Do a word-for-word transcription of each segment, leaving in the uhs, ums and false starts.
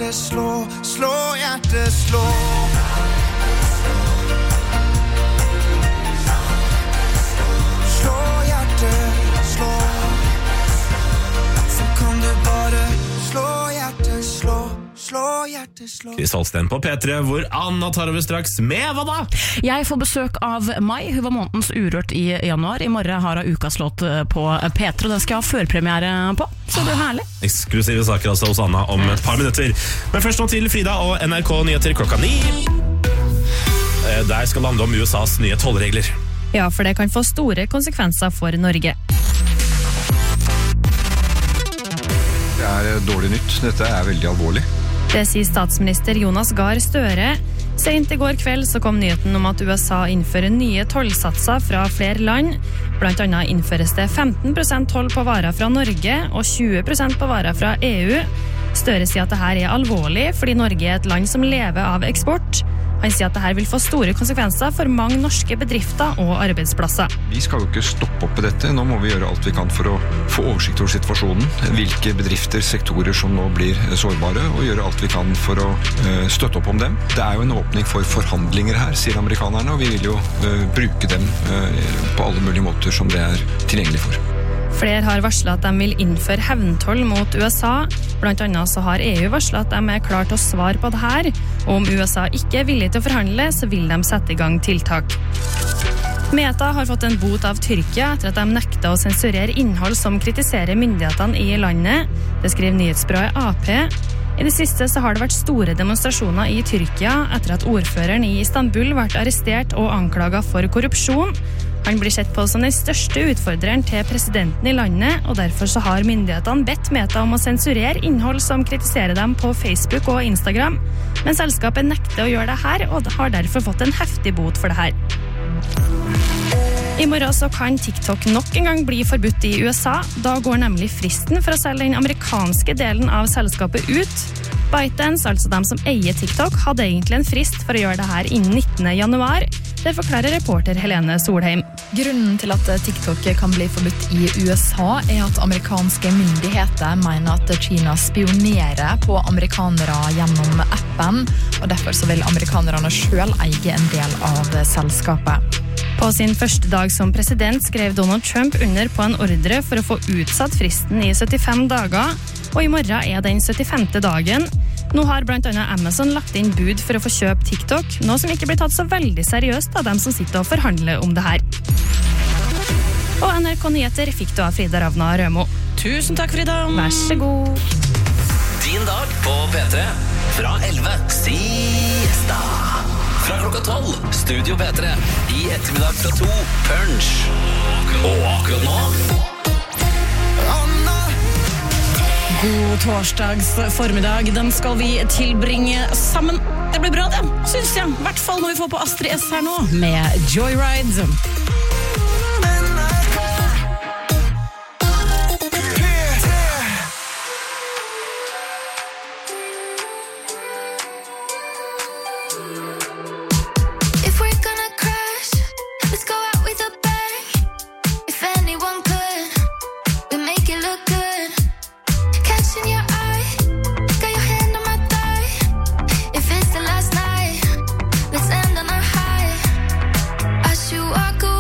hjertet slå, slå hjertet slå. Slå hjertet slå. Så kan du bare slå hjertet slå, slå hjertet slå. Chris Holsten på P tre, hvor Anna tar over straks med hva da? Jeg får besøk av Mai, hun var månedens urørt i januar. I morgen har hun ukas låt på P tre, og den skal jeg ha førpremiere på, så det er herlig. Eksklusive saker altså hos Anna om et par minutter. Men først nå til Frida og N R K Nyheter klokka ni. Der skal det handle om U S A's nye tollregler. Ja, for det kan få store konsekvenser for Norge. Det er dårlig nytt. Dette er veldig alvorlig. Det sier statsminister Jonas Gahr Støre. Sent i går kveld så kom nyheten om at U S A innfører nye tollsatser fra flere land. Blant annet innføres det femten prosent toll på varer fra Norge og tjue prosent på varer fra E U. Støre sier at dette er alvorlig fordi Norge er et land som lever av eksport. Han sier at dette vil få store konsekvenser for mange norske bedrifter og arbeidsplasser. Vi skal jo ikke stoppe opp i dette. Nå må vi gjøre alt vi kan for å få oversikt over situasjonen. Hvilke bedrifter, sektorer som nå blir sårbare, og gjøre alt vi kan for å uh, støtte opp om dem. Det er jo en åpning for forhandlinger her, sier amerikanerne, og vi vil jo uh, bruke dem uh, på alle mulige måter som det er tilgjengelig for. Flere har varslet at de vil innføre hevntoll mot U S A. Blant annet så har E U varslet at de er klare til å svare på det her. Og om U S A ikke er villig til å forhandle, så vil de sette i gang tiltak. Meta har fått en bot av Tyrkia etter at de nekter å sensurere innhold som kritiserer myndighetene i landet. Det skriver nyhetsbyrået A P. I det siste så har det vært store demonstrasjoner i Tyrkia etter at ordføreren i Istanbul ble arrestert og anklaget for korrupsjon. Han blir sett på som den største utfordreren til presidenten i landet, og derfor så har myndighetene bedt Meta om å sensurere innhold som kritiserer dem på Facebook og Instagram. Men selskapet nekter å gjøre det her, og har derfor fått en heftig bot for det her. I morgen så kan TikTok nok en gang bli forbudt i U S A. Da går nemlig fristen for å selge den amerikanske delen av selskapet ut. ByteDance, altså de som eier TikTok, hadde egentlig en frist for å gjøre det her innen nittende januar. Det forklarer reporter Helene Solheim. Grunnen til at TikTok kan bli forbudt i U S A er at amerikanske myndigheter mener at Kina spionerer på amerikanere gjennom appen, og derfor så vil amerikanerne selv eie en del av selskapet. På sin første dag som president skrev Donald Trump under på en ordre for å få utsatt fristen i syttifem dager, og i morgen er den syttifemte dagen. Nå har blant annet Amazon lagt inn bud for å få kjøpe TikTok, noe som ikke blir tatt så veldig seriøst av dem som sitter og forhandler om det her. Og N R K Nyheter fikk du av Frida Ravna Rømo. Tusen takk, Frida. Vær så god. Din dag på P tre fra elleve. Siesta. Fra klokka tolv. Studio P tre. I ettermiddag fra to. Punch. Og akkurat nå God torsdags formiddag. Den skal vi tilbringe sammen. Det blir bra, det, synes jeg. I hvert fall når vi får på Astrid S her nå med Joyride. Walk away.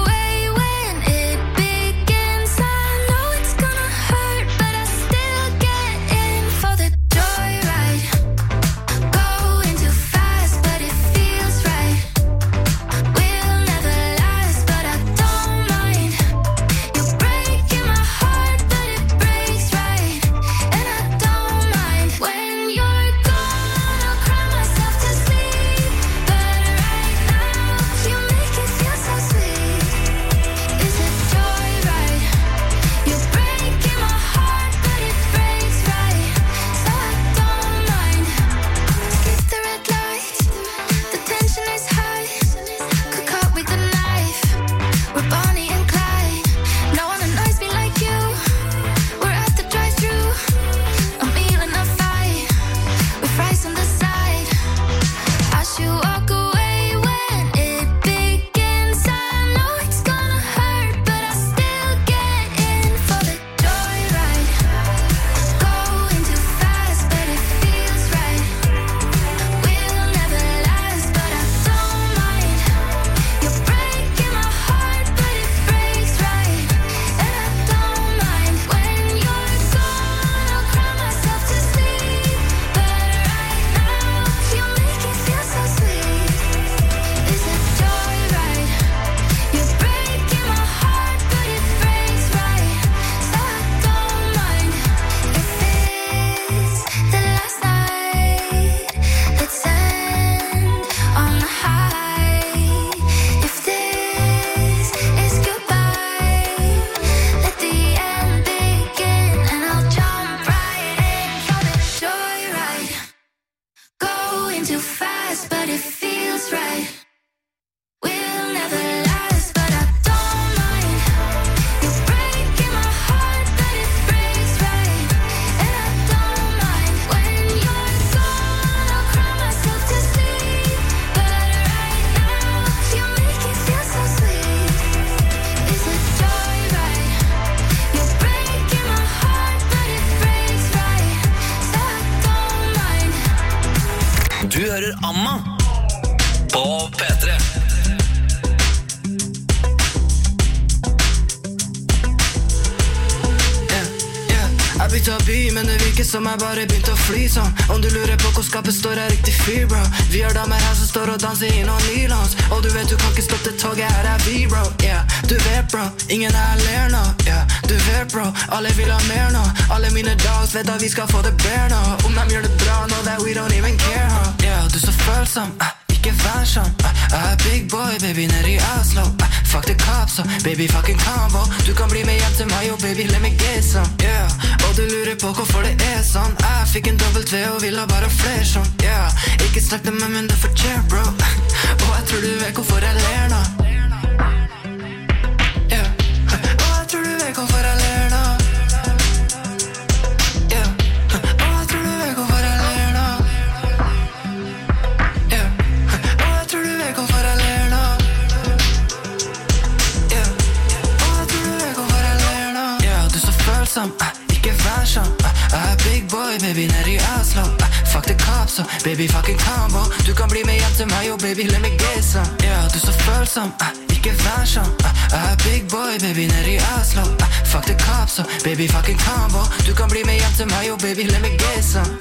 Anna på P tre. Jeg bytte av by, men det virker som jeg bare begynte å fly sånn. Om du lurer på hvor skapet står, er riktig fyr, bro. Vi har damer her som står og danser i noen nylons. Og du vet du kan ikke stoppe toget, her er vi, bro. Yeah, du vet, bro, ingen her ler nå. Yeah, du vet, bro, alle vil ha mer nå. Alle mine dogs vet at vi skal få det bedre nå. Om de gjør det bra nå, that we don't even care, huh? Yeah, du så følsom, uh. Ikke vær sånn, jeg er big boy, baby, nede i Oslo. Fuck the cops, so baby, fucking combo. Du kan bli med hjem til meg, oh baby, let me get some. Yeah, og du lurer på hvorfor det er sånn. Jeg fikk en dobbelt V og ville bare flere sånn. Yeah, ikke snakk til meg, men det fortjener, bro. Og jeg tror du vet hvorfor jeg ler nå. Yeah, og jeg tror du vet hvorfor jeg ler nå. Yeah, og jeg tror du vet hvorfor jeg ler nå. Ikke vær sånn, jeg er big boy, baby, nede i Oslo. Fuck the cops, so baby, fucking combo. Du kan bli med hjem til meg, oh baby, let me get some. Yeah, du så følsom, ikke vær sånn, jeg er big boy, baby, nede i Oslo. Fuck the cops, so baby, fucking combo. Du kan bli med hjem til meg, oh baby, let me get some.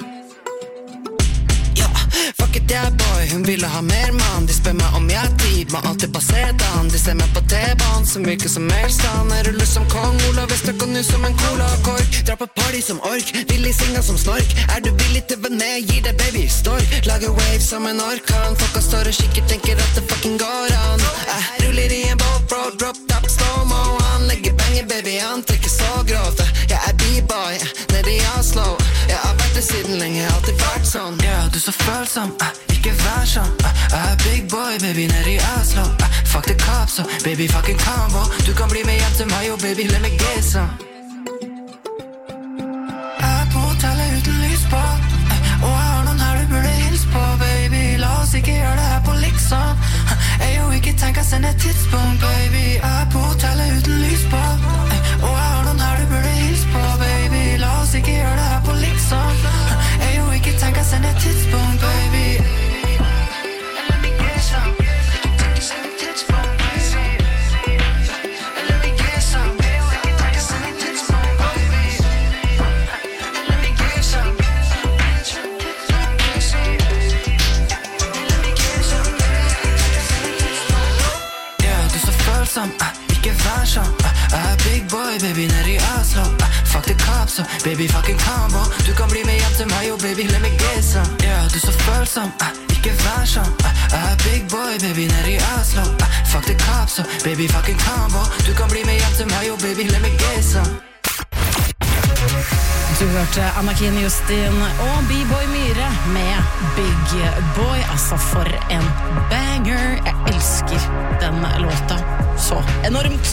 Fuck it, yeah boy, hun ville ha mer mann. De spør meg om jeg har tid, må alltid basere dan. De ser meg på T-banen, som virker som Melstand. Jeg ruller som Kong Olav, Vestøk og nu som en cola-kork. Dra på party som ork, villig singa som snork. Er du villig til å være med, gir deg baby stork. Lager wave som en orkan. Folka står og kikker, tenker at det fucking går an. Jeg ruller i en boat, bro, drop top, slow-mo. Han legger penger, baby, han trekker så grovt. Jeg er b-boy, nede i Oslo. Jeg har vært det siden lenge, alltid vært sånn. Yeah, du så følsom, ikke vær sånn. Jeg er big boy, baby, nede i Oslo. Fuck the cops, so baby, fucking combo. Du kan bli med hjem til meg, oh baby, let me get some. Jeg er på hotellet uten lys på, og jeg har noen her du burde hilse på, baby. La oss ikke gjøre det her på liksom. Jeg jo ikke tenker å sende et tidspunkt, baby. Jeg er på hotellet uten lys på, og jeg har noen her du burde hilse på, baby. La oss ikke gjøre det her på liksom. Jeg jo ikke tenker å sende et tidspunkt, baby. Ikke vær sånn, jeg er big boy, baby, nede i Oslo. Fuck the cops, so baby, fucking combo. Du kan bli med hjem til meg, oh baby, let me get some. Yeah, du så følsom, ikke vær sånn. Jeg er big boy, baby, nede i Oslo. Fuck the cops, so baby, fucking combo. Du kan bli med hjem til meg, oh baby, let me get some. Du hørte Anna-Kin Justin og B-Boy Myhre med Big Boy. Altså for en banger. Jeg elsker den låta så enormt.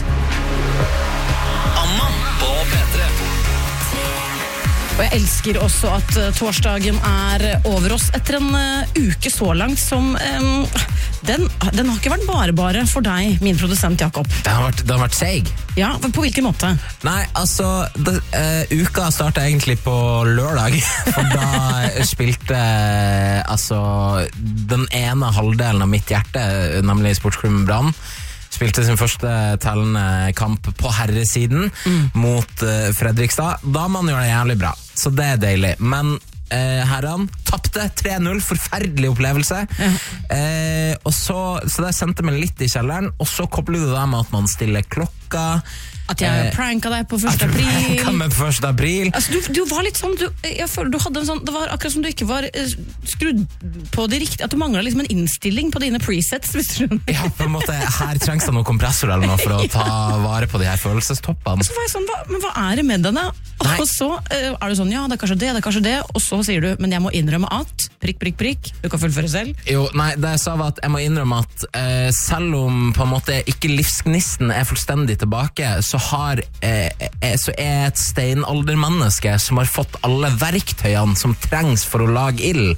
Anna på P tre. Og jeg elsker også at torsdagen er over oss etter en uh, uke så langt som um, den, den har ikke vært bare bare for deg, min produsent Jakob. Det har vært, det har vært seig. Ja, på hvilken måte? Nei, altså det, uh, uka startet egentlig på lørdag. For da spilte uh, altså den ene halvdelen av mitt hjerte, nemlig Sportsklubben Brann, spilte sin første tellende kamp på herresiden mm. mot uh, Fredrikstad. Da man gjør det jævlig bra, så det er deilig. Men uh, herren tappte tre null, forferdelig opplevelse. Mm. Uh, og så, så det sendte meg litt i kjelleren, og så kobler du det med at man stiller klokka. At jeg pranka deg på første april. At du pranka meg på første april. Altså, du, du var litt sånn, du, jeg føler du hadde en sånn, det var akkurat som du ikke var uh, skrudd på det riktige, at du manglet liksom en innstilling på dine presets, hvis du skjønner. Ja, på en måte, her trengs det noen kompressor eller noe for å ta vare på de her følelsestoppene. Og så var jeg sånn, hva, men hva er det med denne? Nei. Og så uh, er du sånn, ja, det er kanskje det, det er kanskje det, og så sier du, men jeg må innrømme at, prikk, prikk, prikk, du kan fullføre selv. Jo, nei, det jeg sa var at jeg må innrømme at uh, selv om på en måte ikke livsgnisten er fullstendig tilbake, så har uh, så er jeg et steinaldermenneske som har fått alle verktøyene som trengs for å lage ild.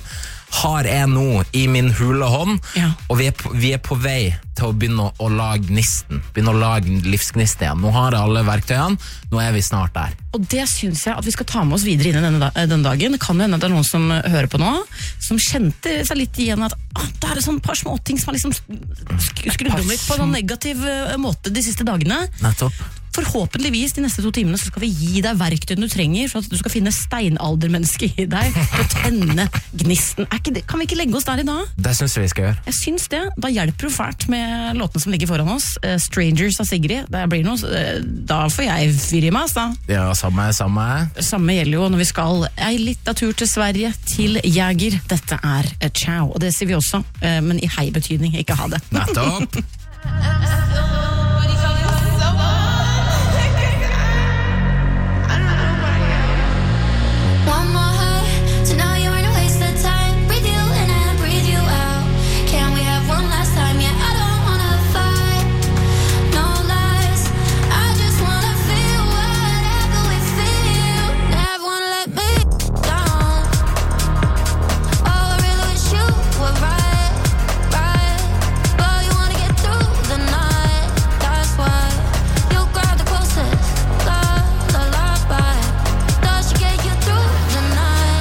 har jeg nå i min hule hånd, Ja. og vi er, på, vi er på vei til å begynne å, å lage gnisten, begynne å lage livsgnist igjen. Nå har jeg alle verktøyene, nå er vi snart der. Og det synes jeg at vi skal ta med oss videre inn i denne, da- denne dagen. Det kan jo hende at det er noen som hører på nå, som kjente seg litt igjen at ah, det er et sånn par småting som har liksom sk- skrudd om litt på en sånn negativ eh, måte de siste dagene. Nettopp. Forhåpentligvis de neste to timene så skal vi gi deg verktøyene du trenger for at du skal finne steinaldermennesket i deg for å tenne gnisten. Er ikke det, kan vi ikke legge oss der i dag? Det synes jeg vi skal gjøre. Jeg syns det. Da hjelper det fælt med låtene som ligger foran oss. Eh, Strangers av Sigrid. Det blir noe, eh, da får jeg fyr i meg, altså. Ja, samme, samme. Samme gjelder jo når vi skal ei lita tur til Sverige, til Jäger. Dette er eh, ciao, og det sier vi også, eh, men i hei betydning, ikke ha det. Nettopp. One more high, so now you're in a waste of time. Breathe you in and breathe you out. Can we have one last time? Yeah, I don't wanna fight, no lies. I just wanna feel whatever we feel. Never wanna let me down. Oh, I really wish you were right, right. But you wanna get through the night. That's why you grab the closest, la la la bye. Does she get you through the night?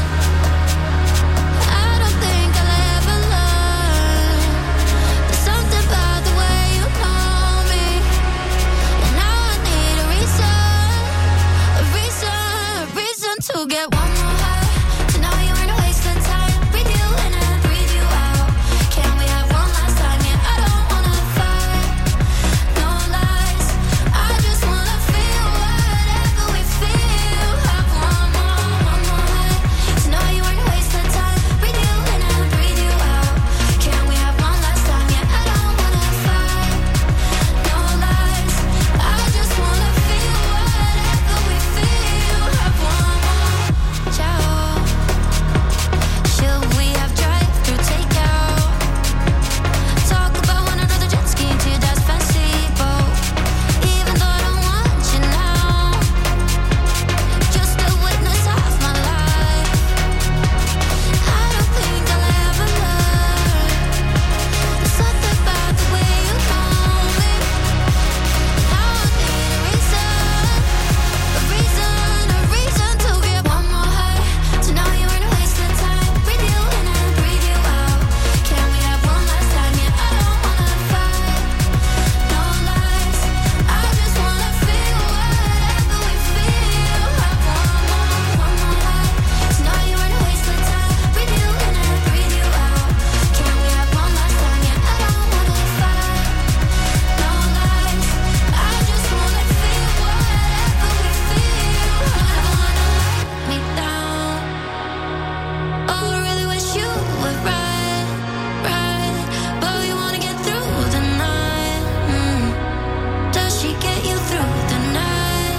I don't think I'll ever learn. There's something about the way you know me, and now I need a reason, a reason, a reason to get one more high. So now you're in a waste of time. Breathe you in and breathe you out. Can we have one last time? Yeah, I don't wanna fight, no lies. I just wanna feel whatever we feel. Have one more, one more high. So now you're in a waste of time. Breathe you in and breathe you out. Can we have one last time? Yeah, I don't wanna fight, no lies. I just wanna feel whatever we feel. Have one more, ciao. Should we have drive-through takeout? Talk about one another jet skiing to your dad's fancy boat. Even though I don't want you now, just a witness of my life. I don't think I'll ever learn. There's something about the way you know me. Now I need a reason, a reason, a reason to get one more high. So now you're in a waste of time. Breathe you in and breathe you out. Can we have one last time? Yeah, I don't wanna fight, no lies. I just wanna feel whatever we feel. Have one more, one more high. So now you're in a waste of time. Breathe you in and breathe you out. Can we have one last time? Yeah, I don't wanna fight, no lies. I just wanna feel whatever we feel. Never wanna let me down. Oh, I really wish you were right, right. But you wanna get through the night. Mm. Does she get you through the night?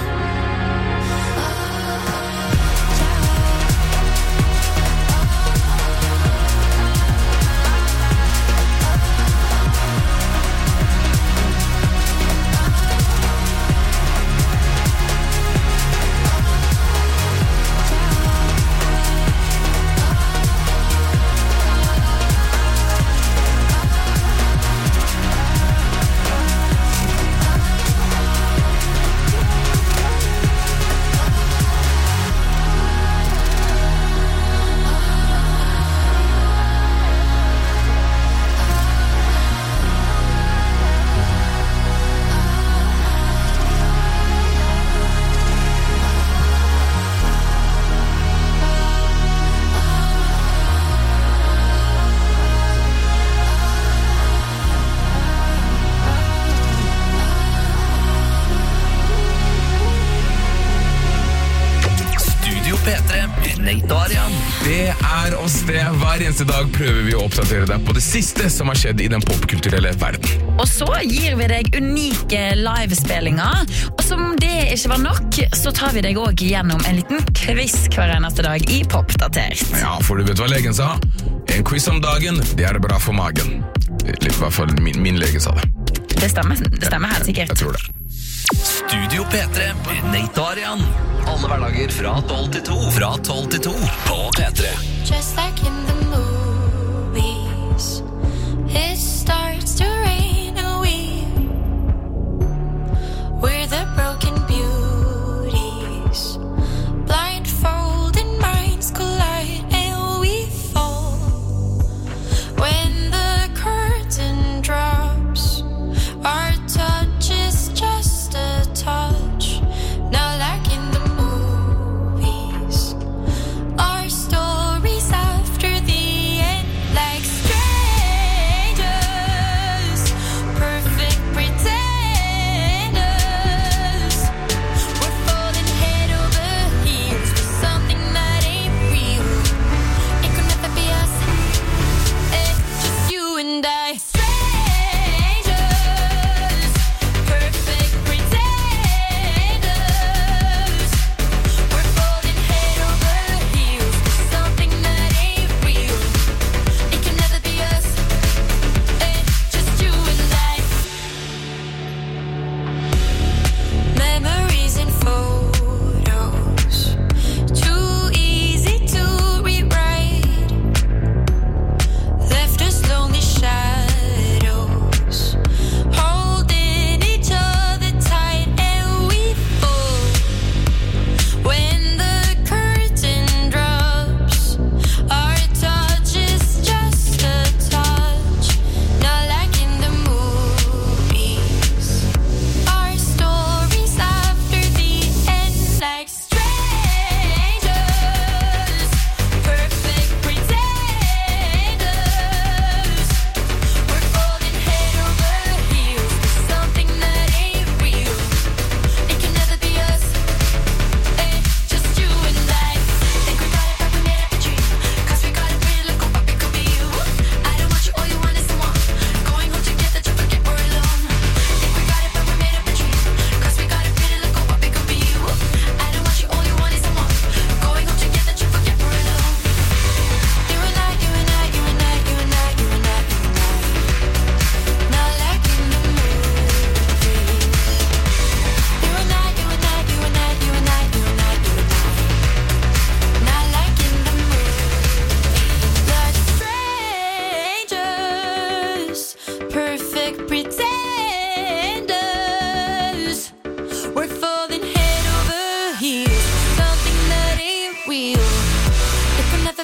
Oh, Studio P tre med Nate og Arian. Det er oss det. Hver eneste dag prøver vi å oppdatere deg på det siste som har skjedd i den popkulturelle verden. Og så gir vi deg unike livespillinger. Og som det ikke var nok, så tar vi deg også gjennom en liten quiz hver eneste dag i Popdatert. Ja, for du vet hva legen sa? En quiz om dagen, det er bra for magen. Litt i hvert fall min, min lege sa det. Det stemmer, det stemmer helt sikkert. Jeg tror det. Studio P tre med Nate og Arian. Alle hverdager fra tolv til to. Fra tolv til to på P tre. just like in the movies.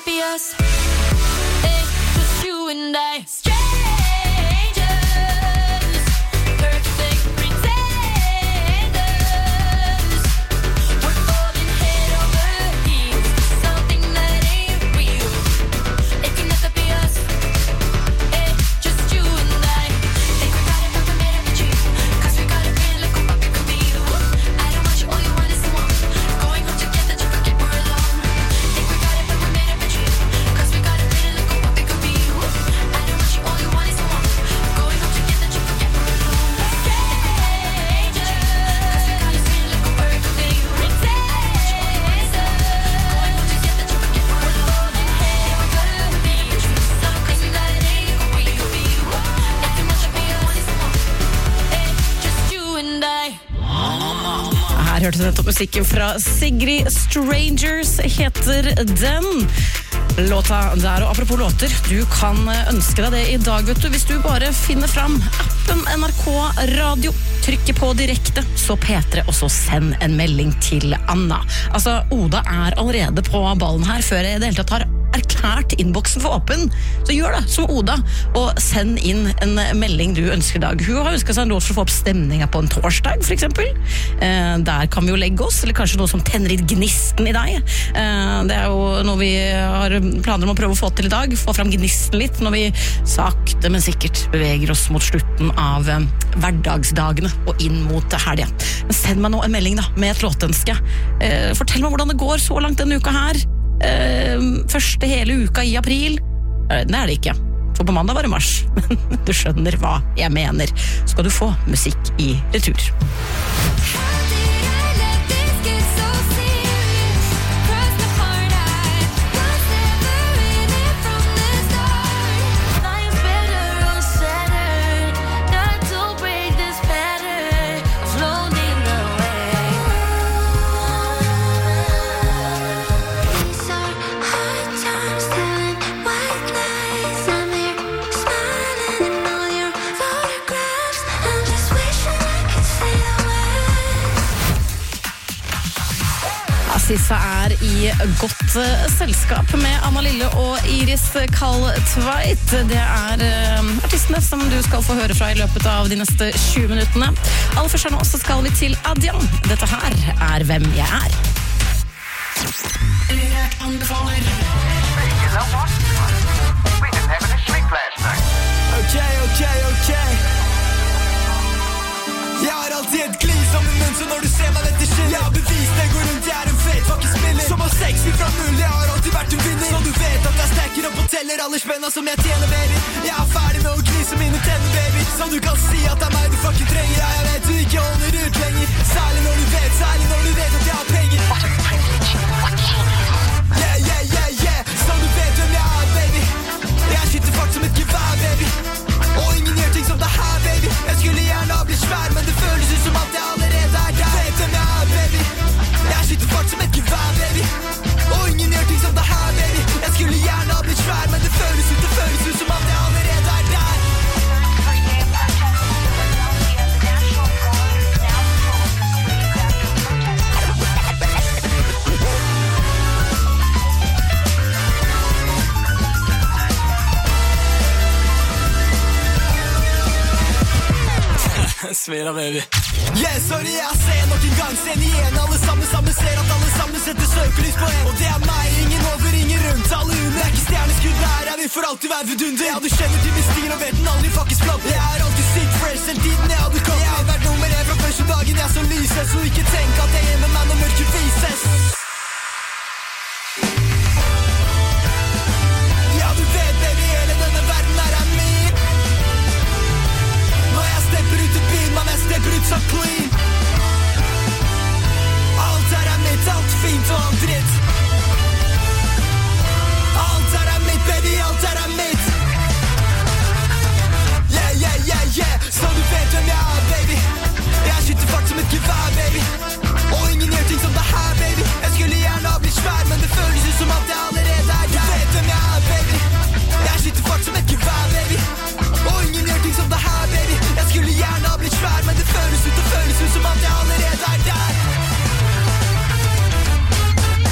cannot be us. It's just you and I. Strangers, perfect pretenders. We're falling head over heels for something that ain't real. It can never be us. It's just you and I. Think we got it, but we made it with you. 'Cause we got it real, look what we could be. I don't want you, all you want is the one. Going home together to forget we're alone. Think we got it, but we made it with you. 'Cause we got it real, look what we could be. I don't want you, all you want is the one. Going home together to forget we're alone. Strangers, 'cause we got it real, look what we could be. Pretenders, going home together to forget we're alone. And hey, we could be something that ain't real. It can never be us. It's just you and I. Her hørte du nettopp musikken fra Sigrid. Strangers heter den. Låta der, og apropos låter, du kan ønske deg det i dag, vet du, hvis du bare finner fram appen N R K Radio, trykker på direkte, så P tre, og så send en melding til Anna. Altså, Oda er allerede på ballen her, før jeg i det hele tatt har erklært innboksen for åpen. Så gjør det som Oda, og send inn en melding du ønsker i dag. Hun har ønsket seg en låt for å få opp stemninga på en torsdag, for eksempel. Eh, der kan vi jo legge oss, eller kanskje noe som tenner i gnisten i deg. Eh, det er jo noe vi har planer om å prøve å få til i dag, få fram gnisten litt når vi sakte, men sikkert beveger oss mot slutten av eh, hverdagsdagene og inn mot helga. Men send meg nå en melding da, med et låtønske. Eh, fortell meg hvordan det går så langt denne uka her. Uh, første hele uka i april. uh, Det er det ikke, for på mandag var det mars. Men du skjønner hva jeg mener. Skal du få musikk i retur. Sissa er i godt uh, selskap med Anna Lille og Iris Kalltveit. Det er uh, artistene som du skal få høre fra i løpet av de neste tjue minuttene. Aller først nå så skal vi til Adjan. Dette her er Hvem jeg er. Urørt anbefaler. Ok, ok, ok. Jeg har alltid et glis om min munn, så når du ser meg dette skiller. Jeg har bevist det, går rundt, jeg er en fet fucking-spiller. Som har sexy fra null, jeg har alltid vært en vinner. Så du vet at jeg stekker opp og teller alle spenna som jeg tjener, baby. Jeg er ferdig med å gnise mine tenner, baby. Så du kan si at det er meg du fucking trenger. Ja, jeg vet du ikke holder ut lenger. Særlig når du vet, særlig når du vet at jeg har penger. Yeah, yeah, yeah, yeah. Så du vet hvem jeg er, baby. Jeg skyter fart som et gevær, baby. Og ingen gjør ting som det her, baby. Jeg skulle gjerne ha blitt svær, men det føles ut som at jeg allerede er der. Vet hvem jeg er, baby. Jeg skyter fart som et gevær, baby. Og ingen gjør ting som det her, baby. Jeg skulle gjerne ha blitt svær, men det føles ut, det føles ut som at jeg allerede er der. Svira, baby. Yeah, sorry, jeg ser nok en gang. Sen igjen, alle sammen sammen ser at alle sammen setter søkelys på en. Og det er meg, ingen over, ingen rundt. Alle under, det er ikke stjerneskudd der. Jeg vil for alltid være vidunder. Ja, du kjenner til min stil og vet den aldri fuckings flott. Jeg er alltid sykt fresh, selv tiden jeg hadde kommet. Jeg har vært nummer en fra første dagen jeg så lyset. Så ikke tenk at jeg er med meg når mørket vises. Ja, du vet, baby, hele denne verden her er min. Når jeg stepper ut i byen, man, jeg stepper ut så clean. Alt her er mitt, alt fint og alt dritt. Alt her er mitt, baby, alt her er mitt. Yeah, yeah, yeah, yeah. Så du vet hvem jeg er, baby. Jeg skyter fart som et gevær, baby. Og ingen gjør ting som det her, baby. Jeg skulle gjerne ha blitt svær, men det føles ut som at jeg allerede er der. Du vet hvem jeg er, baby. Jeg skyter fart som et gevær, baby. Og ingen gjør ting som det her, baby. Jeg skulle gjerne ha blitt svær, men det føles ut, det føles ut som at jeg allerede er der.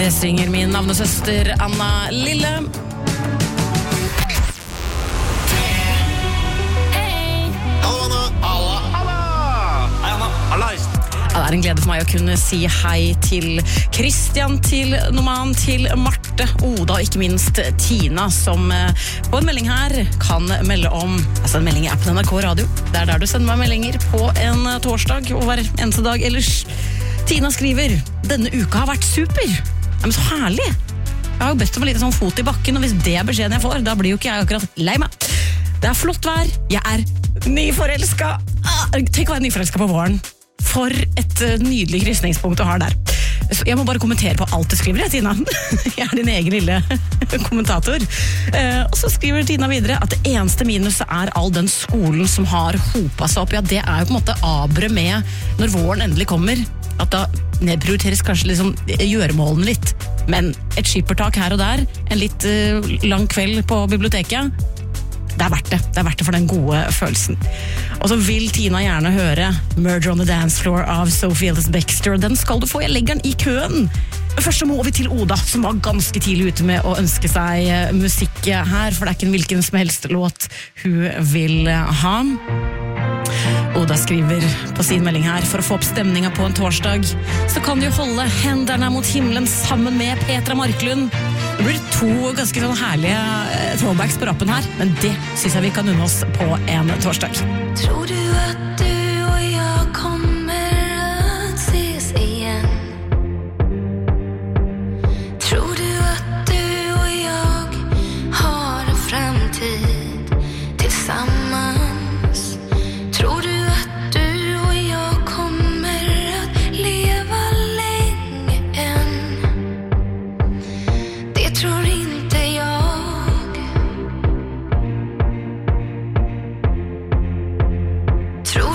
Det synger min navnesøster Anna Lille. Ja, det er en glede for meg å kunne si hei til Christian, til Noman, til Marte, Oda og ikke minst Tina, som på en melding her kan melde om, altså en melding i appen N R K Radio. Det er der du sender meg meldinger på en torsdag og hver eneste dag ellers. Tina skriver, denne uka har vært super. Ja, men så herlig. Jeg har jo bedt om en liten sånn fot i bakken, og hvis det er beskjeden jeg får, da blir jo ikke jeg akkurat lei meg. Det er flott vær, jeg er nyforelsket. Ah, tenk å være nyforelsket på våren. For et uh, nydelig krysningspunkt du har der. Så jeg må bare kommentere på alt du skriver, Tina. Jeg er din egen lille kommentator. Uh, og så skriver Tina videre at det eneste minuset er all den skolen som har hopet seg opp. Ja, det er jo på en måte abre med når våren endelig kommer. At da nedprioriteres kanskje liksom gjøremålene litt. Men et skippertak her og der, en litt uh, lang kveld på biblioteket, det er verdt det. Det er verdt det for den gode følelsen. Og så vil Tina gjerne høre Murder on the Dance Floor av Sophie Ellis-Bextor. Den skal du få, jeg legger den i køen. Men først så må vi til Oda, som var ganske tidlig ute med å ønske seg musikk her, for det er ikke en hvilken som helst låt hun vil ha. Oda skriver på sin melding her, for å få opp stemninga på en torsdag, så kan du holde hendene mot himmelen sammen med Petra Marklund. Det blir to ganske sånn herlige throwbacks på rappen her, men det synes jeg vi kan unne oss på en torsdag. Tror du at du og jeg kommer att ses igen? Tror du att du och jag har en framtid tillsammans? Tror du att du och jag kommer att leva länge än? Det tror inte jag. Tror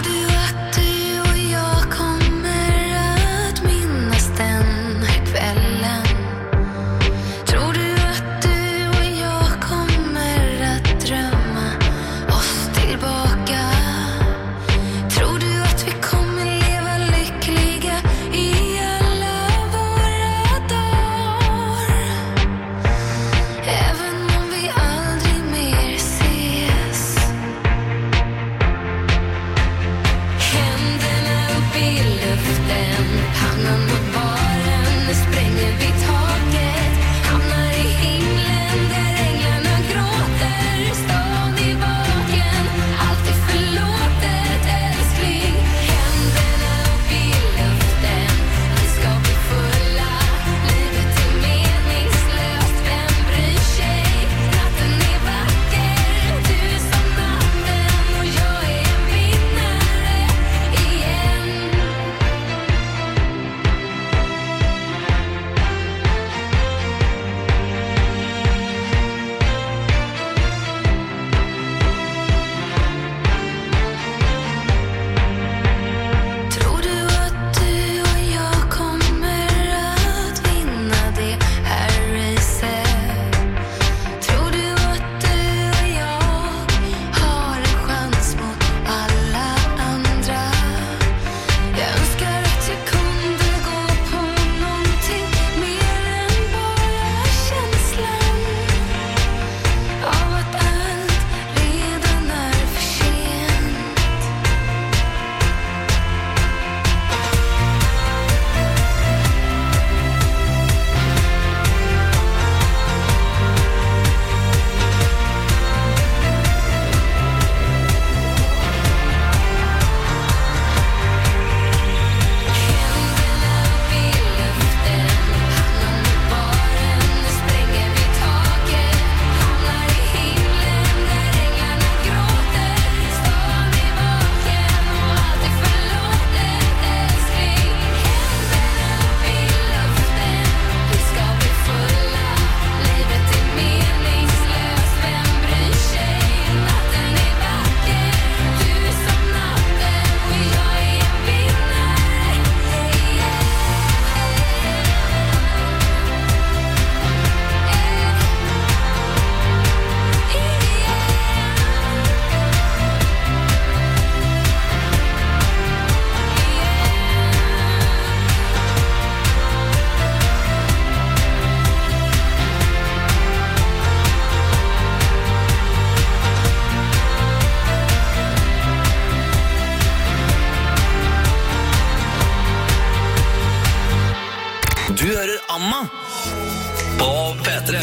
Du hører Anna på P tre.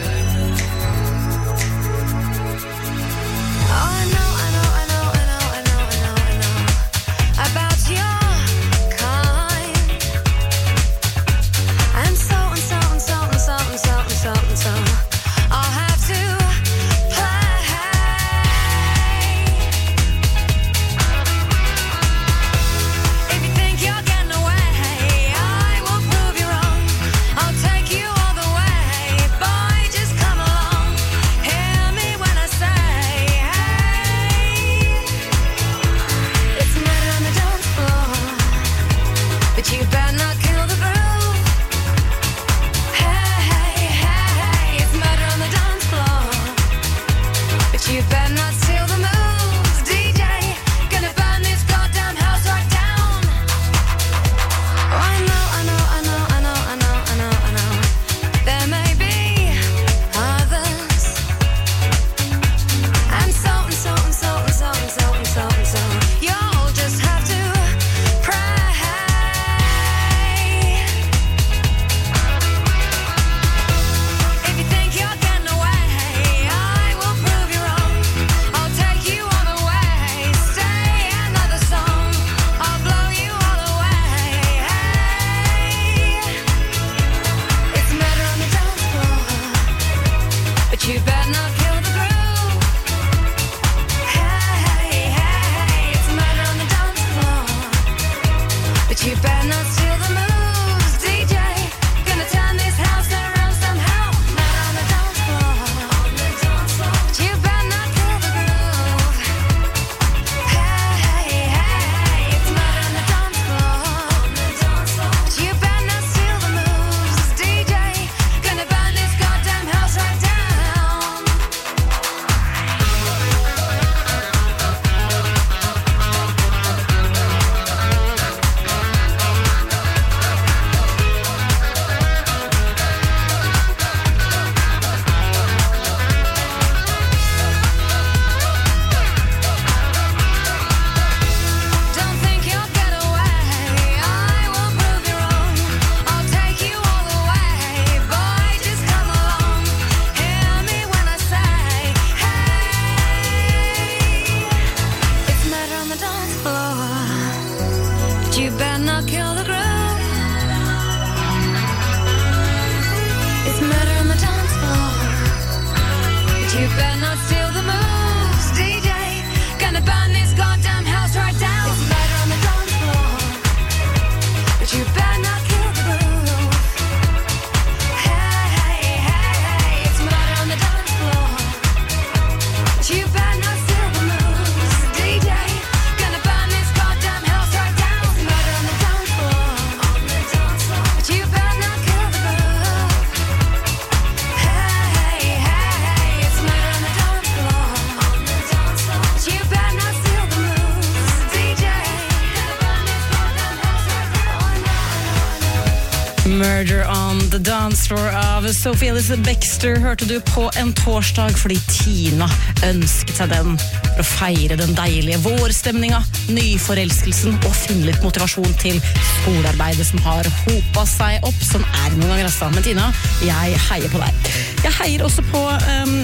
Murder on the Dance Floor av Sophie Elizabeth Bextor hørte du på en torsdag fordi Tina ønsket seg den for å feire den deilige vårstemninga, nyforelskelsen og finne litt motivasjon til skolearbeidet som har hopet seg opp. Sånn er det noen ganger, altså. Men Tina, jeg heier på deg. Jeg heier også på um,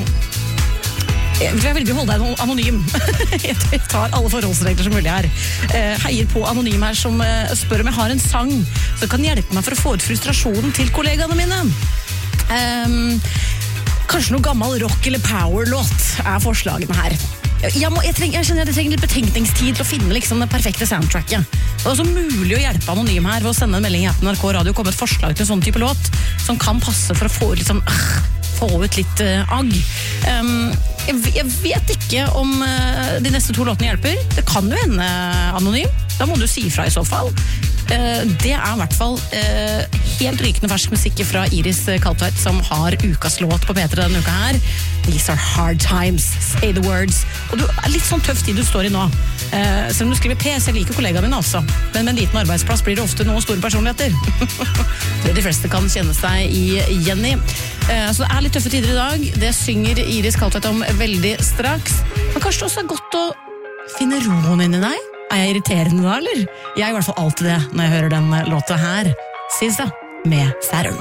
jeg velger å holde deg anonym. Jeg tar alle forholdsregler som mulig her. Heier på anonym her som spør om jeg har en sang som kan hjelpe meg for å få ut frustrasjonen til kollegaene mine. Um, kanskje noe gammel rock- eller power-låt er forslagene her. Jeg, må, jeg, treng, jeg kjenner at jeg trenger litt betenkningstid til å finne liksom, det perfekte soundtracket. Det er også mulig å hjelpe anonym her ved å sende en melding i appen N R K Radio og komme et forslag til en sånn type låt som kan passe for å få ut liksom, uh, få ut litt uh, agg. Um, jeg, jeg vet ikke om uh, de neste to låtene hjelper. Det kan jo hende anonym. Da må du si ifra i så fall. Uh, det er i hvert fall uh, helt rykende fersk musikk fra Iris Kaltveit som har ukas låt på P tre denne uka her. These are hard times, say the words. Og du er litt sånn tøff tid du står i nå. Uh, selv om du skriver P, så jeg liker kollegaen din altså. Men med en liten arbeidsplass blir det ofte noen store personligheter. Det de fleste kan kjenne seg igjen i. Uh, så det er litt tøffe tider i dag. Det synger Iris Kaltveit om veldig straks. Men kanskje det også er godt å finne roen inn i deg? Er jeg irriterende da, eller? Jeg er i hvert fall alltid det når jeg hører den låta her. Syns jeg. med Særum.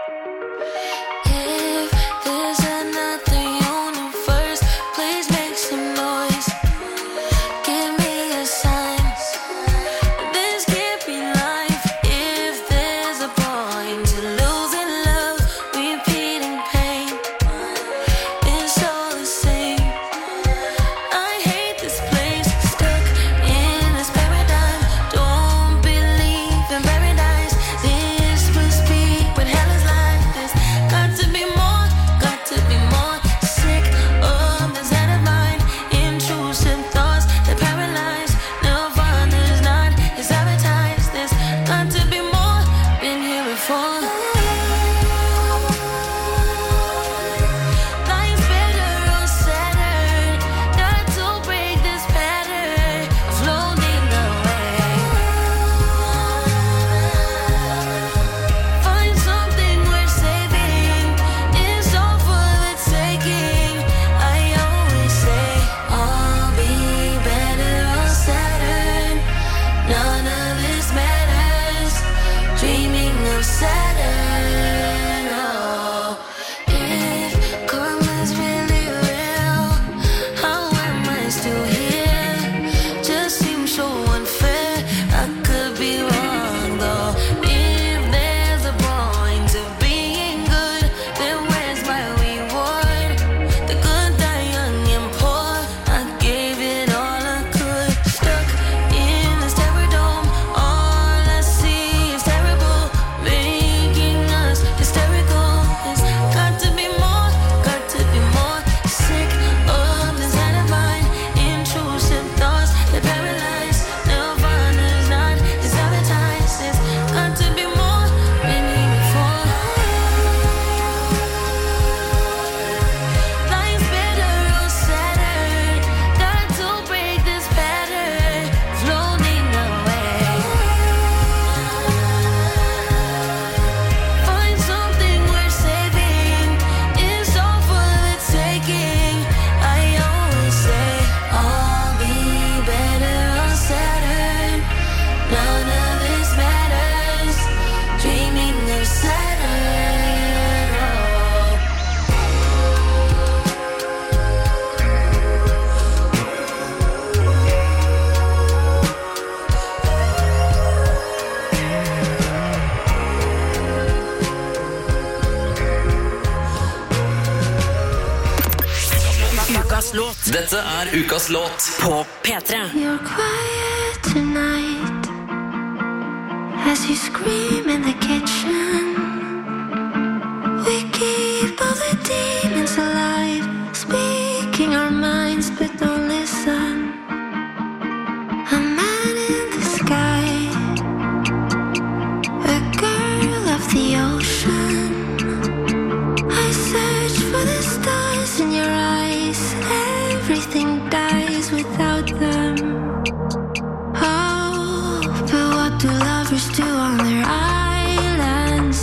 Dette er ukas låt på P tre. You're quiet tonight as you scream in the kitchen. We keep all the demons alive, speaking our minds but don't listen. A man in the sky, a girl of the ocean. I search for the stars in your eyes. Everything dies without them. Oh, but what do lovers do on their islands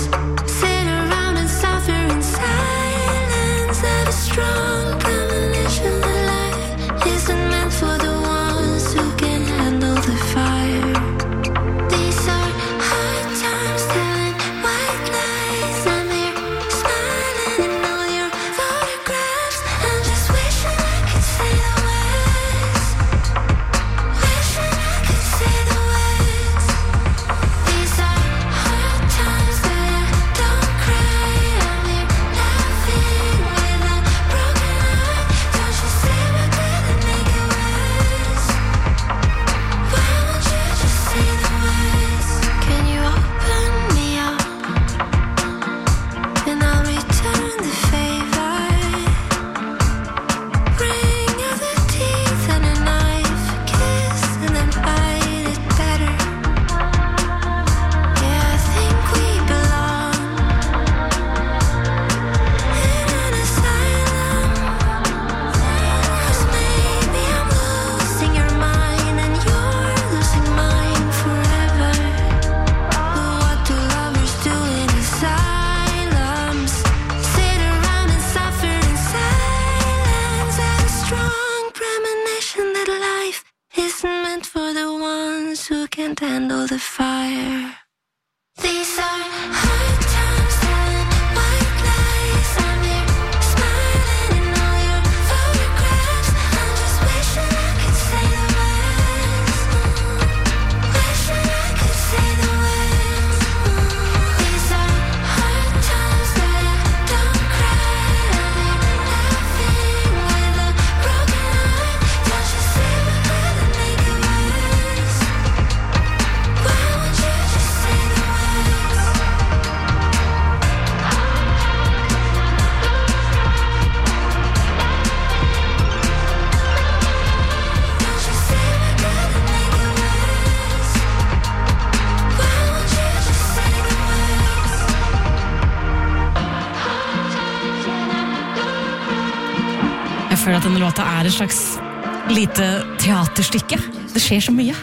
Jeg føler at denne låta er et slags lite teaterstykke. Det skjer så mye.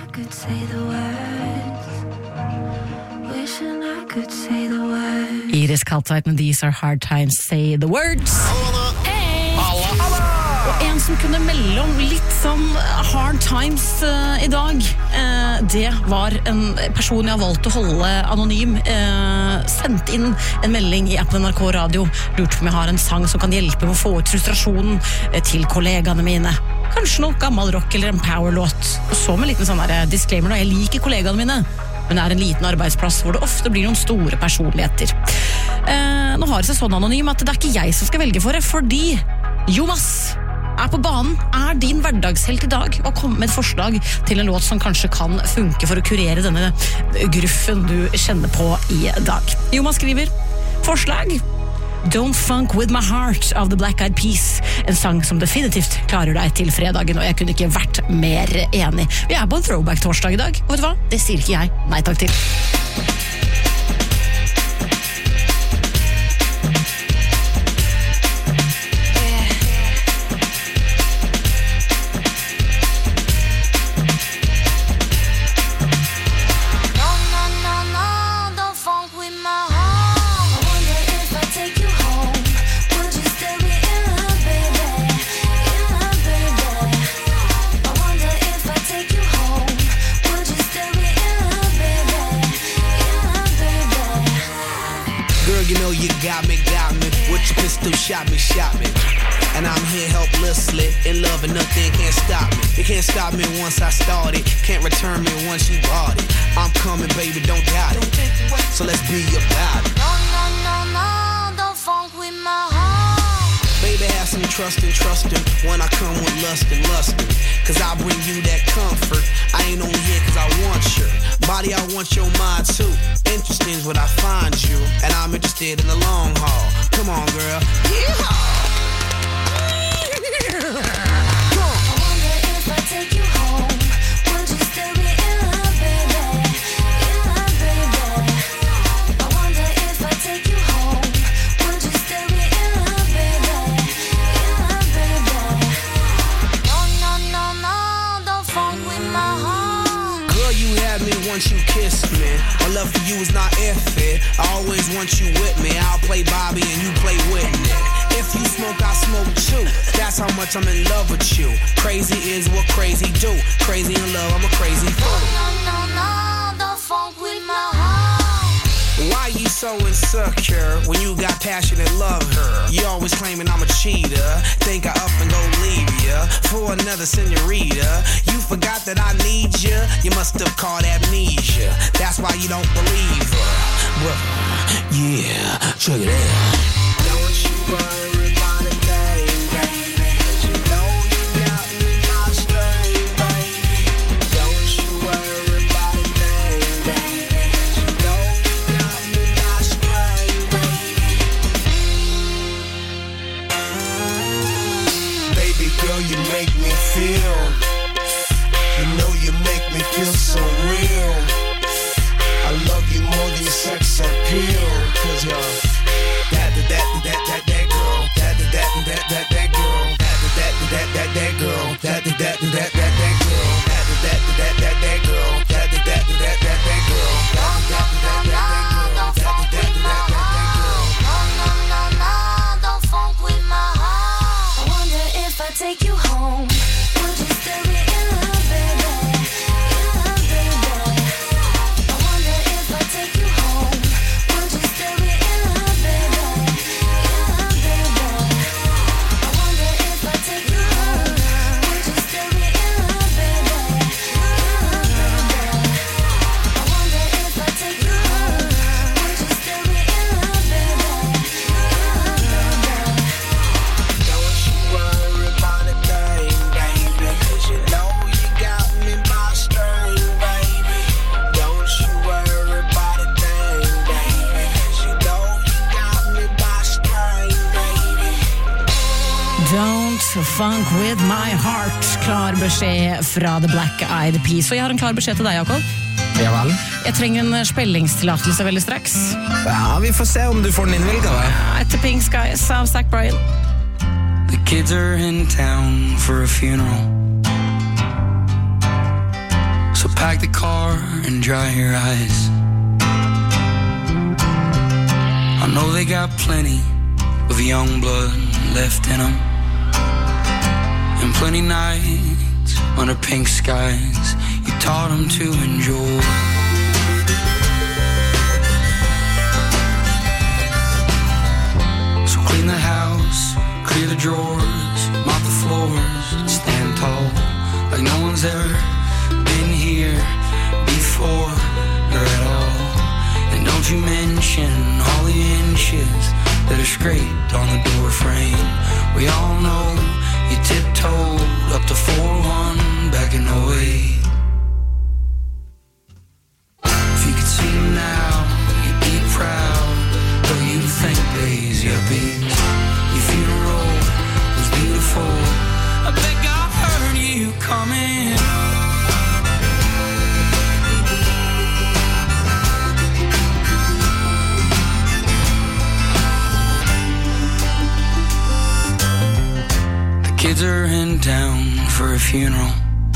Iris Kaltveit med These Are Hard Times, Say the Words. Hey. Og en som kunne melde om litt sånn hard times uh, i dag, uh, det var en person jeg har valgt å holde anonym. Uh, sendt inn en melding i appen N R K Radio. Lurt på om jeg har en sang som kan hjelpe med å få ut frustrasjonen uh, til kollegaene mine. Kanskje noe gammel rock eller en powerlåt. Og så med en liten sånn der disclaimer da, jeg liker kollegaene mine, men det er en liten arbeidsplass hvor det ofte blir noen store personligheter. Uh, nå har det seg sånn anonym at det er ikke jeg som skal velge for det, fordi Jonas er på banen, er din hverdagshelt i dag, og kom med et forslag til en låt som kanskje kan funke for å kurere denne gruffen du kjenner på i dag. Jonas skriver, forslag Don't Funk With My Heart av The Black Eyed Peas, en sang som definitivt klarer deg til fredagen, og jeg kunne ikke vært mer enig. Vi er på en throwback-torsdag i dag, og vet du hva? Det sier ikke jeg nei takk til. Shot me, shot me, and I'm here helplessly in love and nothing can't stop me. You can't stop me once I started, can't return me once you bought it. I'm coming, baby, don't doubt it. So let's be about it. No, no, no, no, don't funk with my heart. Baby, have some trust and trust him when I come with lust and lustin'. Cause I bring you that comfort. I ain't only here cause I want your body, I want your mind too. Interesting is what I find you, and I'm interested in the long haul. Come on, girl. Yeehaw! I wonder if I take you home, would you still be in love, baby? In love, baby. I wonder if I take you home, would you still be in love, baby? In love, baby. No, no, no, no, don't funk with my heart. Girl, you had me once you kissed me. My love for you is not iffy. I always want you with me. I'll play Bobby and you play Whitney. If you smoke, I smoke too. That's how much I'm in love with you. Crazy is what crazy do. Crazy in love, I'm a crazy fool. No, no, no, don't funk with my heart. Why you so insecure when you got passion and love her? You always claiming I'm a cheater. Think I up and go leave ya for another senorita. You forgot that I need ya. You must have caught amnesia. That's why you don't believe her. Well, yeah, check it out. Don't you worry about a thing, baby. You know you got me my string, baby. Don't you worry about a thing, baby. You know you got me my string, baby. Baby girl, you make me feel. You know you make me feel so real. I love you more than your sex appeal. Cause you're that, that, that, that, that, that girl. That, that, that, that, that, that girl. That, that, that, that, that girl. That, that, that, that, that, that girl. That, that, that, that, that girl. That, that, that, that, that, that girl. No, no, no, no, don't funk with my heart. No, no, no, no, don't funk with my heart. I wonder if I take you home, would you still be in love, baby? In love, baby. I wonder if I take you home, would you still be in love, baby? In love, baby. I wonder if I take you home, would you still be in love, baby? In love, baby. I wonder if I take you home, would you still be in love, baby? In love, baby. Don't you worry about a thing, baby. Cause you know you got me my string, baby. Don't you worry about a thing, baby. Cause you know you got me my string, baby. Don't funk with my heart. Klar beskjed fra The Black Eyed Peas. Og jeg har en klar beskjed til deg, Jakob. Ja vel. Jeg trenger en spillingstillatelse veldig straks. Ja, vi får se om du får den innvilget da. Etter Pink Skies av Zach Bryan. The Kids are in town for a funeral, so pack the car and dry your eyes. I know they got plenty of young blood left in them, and plenty nights under pink skies you taught them to enjoy. So clean the house, clear the drawers, mop the floors, stand tall like no one's ever been here before or at all. And don't you mention all the inches that are scraped on the door frame. We all know you tiptoed up to four one back in oh eight. If you could see him now, you'd be proud, though you'd think days your beats. Your funeral was beautiful, I bet God heard you coming. Kids are in town for a funeral,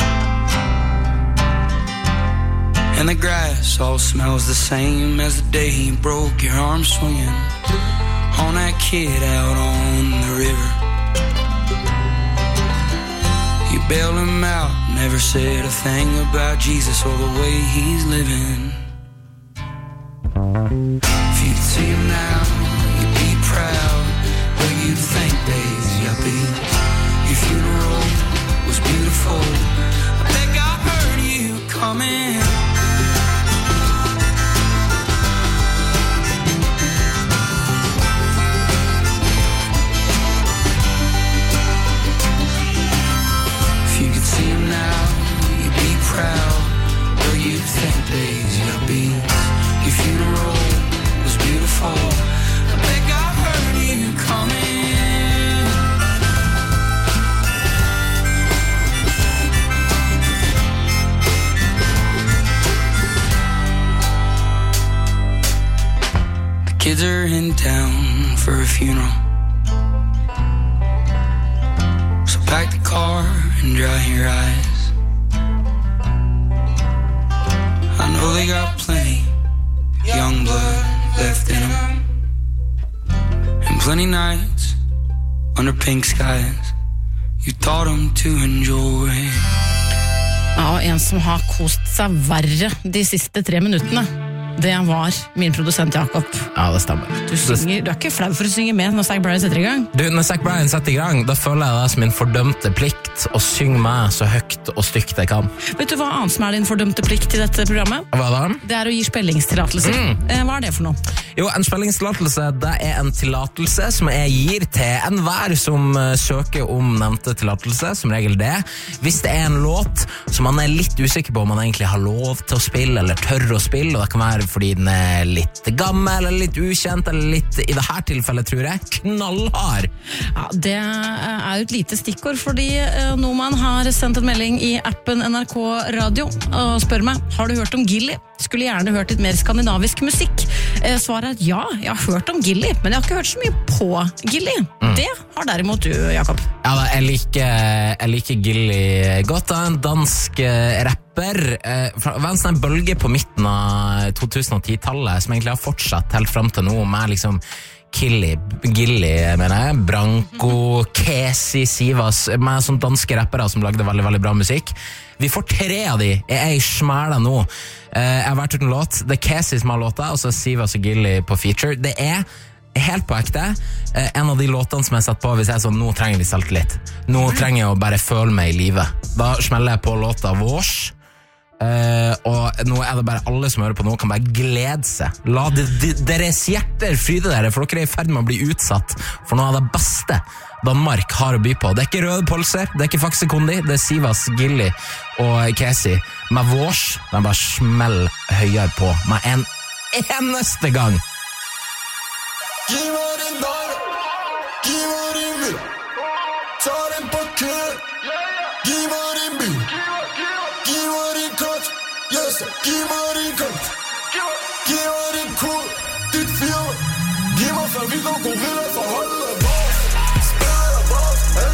and the grass all smells the same as the day he broke your arm swinging on that kid out on the river. You bailed him out, never said a thing about Jesus or the way he's living. If you'd see him now, you'd be proud, but you'd think days you'd be. Your funeral was beautiful, I bet God heard you coming. If you could see him now, you'd be proud, or you'd think days you'd be. Your funeral was beautiful, I bet God heard you coming. Kids are in town for a funeral, so pack the car and dry your eyes. I know they got plenty young blood left in them, and plenty nights under pink skies you taught them to enjoy. Ja, en som har kost seg verre de siste tre minuttene, det var min produsent Jakob. Ja, det stemmer. Du, synger, du er ikke flau for å synge med når Zac Bryan setter i gang? Du, når Zac Bryan setter i gang, da føler jeg det som min fordømte plikt å synge meg så høyt og stygt jeg kan. Vet du hva annet som er din fordømte plikt i dette programmet? Hva da? Det er å gi spillingstillatelser. Mm. Hva er det for noe? Jo, en spillingstillatelse, det er en tillatelse som jeg gir til enhver som søker om nevnte tillatelse, som regel det. Hvis det er en låt som man er litt usikker på om man egentlig har lov til å spille, eller tør å spille, og det kan være fordi den er litt gammel, eller litt ukjent, eller litt, i det her tilfellet tror jeg, knallhard. Ja, det er jo et lite stikkord, fordi Noman har sendt en melding i appen N R K Radio og spør meg, har du hørt om Gilly? Skulle gjerne hørt litt mer skandinavisk musikk. Svaret er at ja, jeg har hørt om Gilly, men jeg har ikke hørt så mye på Gilly. Mm. Det har derimot du, Jakob. Ja, da, jeg liker, jeg liker Gilly godt, da. En dansk rapper. Det var en sånn bølge på midten av tjuetallet som egentlig har fortsatt helt frem til nå, med liksom Killy, Gilly, mener jeg, Branko, Kesi, Sivas, med sånne danske rappere som lagde veldig, veldig bra musikk. Vi får tre av de, jeg er i smæla nå. Jeg har vært uten låt, det er Kesi som har låta, og så Sivas og Gilly på feature. Det er helt på ekte en av de låtene som jeg satt på hvis jeg er sånn, nå trenger vi selvtillit. Nå trenger jeg å bare føle meg i livet. Da smeller jeg på låta Vårs. Uh, og nå er det bare alle som hører på nå kan bare glede seg. La de, de, deres hjerter fryde dere, for dere er i ferd med å bli utsatt for noe av det beste Danmark har å by på. Det er ikke Røde Polser, det er ikke Faxe Kondi, det er Sivas, Gilly og Kesi. Med Vårs, den bare smell høyere på med en eneste gang. Gi meg din dag, gi meg din bil, ta den på kø, gi meg din bil, gi meg din kort, yes, gi meg din kort, gi meg din kort, ditt firma, gi meg fem, vi kan gå videre for holde boss, spiller boss,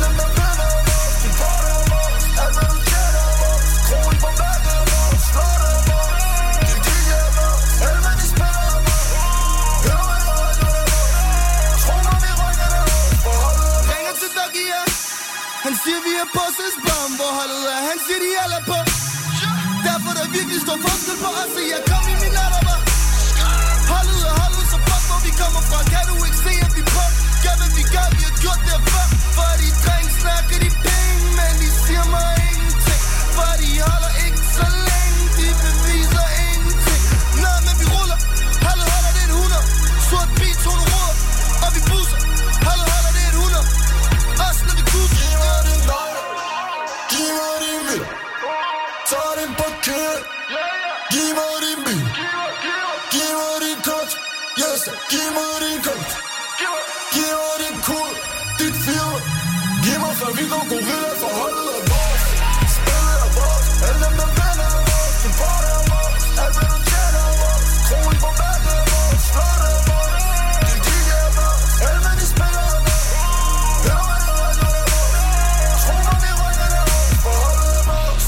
siger vi er bossens barn, hvor holdet er, han siger de alle på. Derfor der virkelig står forskel på os, så jeg kom i min alder var. Holdet er holdet, så fuck hvor vi kommer fra. Kan du ikke se at vi prøver? Gør hvad vi gør, vi har gjort det før. For de dreng snakker de penge, men de siger mig ingenting. For de holder ikke så længe, de beviser ingenting. Nå, men vi ruller, holdet holder det et hundrede. Sort bil, tone råd, og vi busser. Holdet holder det et hundrede. Også når vi kuser. Giv mig din nøgle, giv mig din bil. Tag den på kød, giv mig din bil. Giv mig din kort, yes, giv mig din kort. Giv mig din kod, dit firma. Giv mig før vi går gorilla, for holdet er vores. Spillet er vores, alle dem der venner er vores. Din bord er vores, alt hvad du tjener er vores. Kronen på bakken er vores, slot er vores. Din D J er vores, alle hvad de spiller er vores. Hør hvad det er, når det er vores. Tro mig, vi rykker det vores, for holdet er vores.